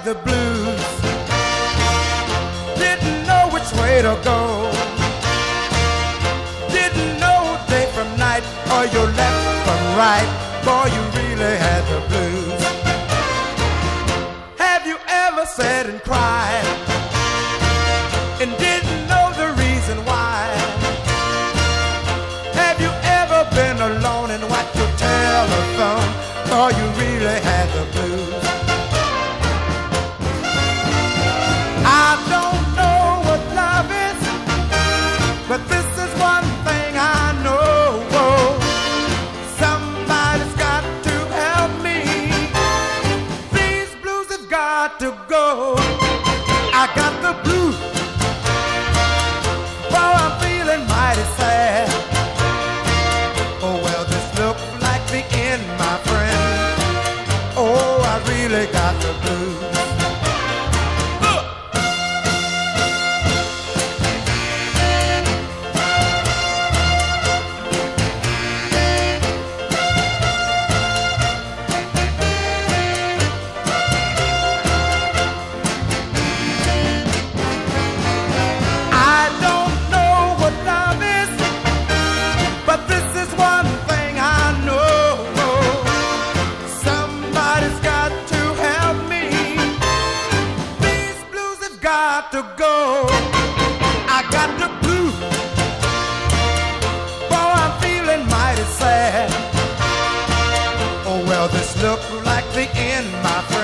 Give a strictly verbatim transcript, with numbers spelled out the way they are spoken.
the blues. Didn't know which way to go. Didn't know day from night or your left from right. Boy, you really had the blues. Have you ever sat and cried and didn't know the reason why? Have you ever been alone and watched your telephone? Boy, you really had the blues. I don't know what love is, but this is one thing I know. Somebody's got to help me. These blues have got to go. I got the blues. Oh, I'm feeling mighty sad. Oh, well, this looks like the end, my friend. Oh, I really got the blues. To go, I got the blues. Oh, I'm feeling mighty sad. Oh, well, this looks like the end, my friend.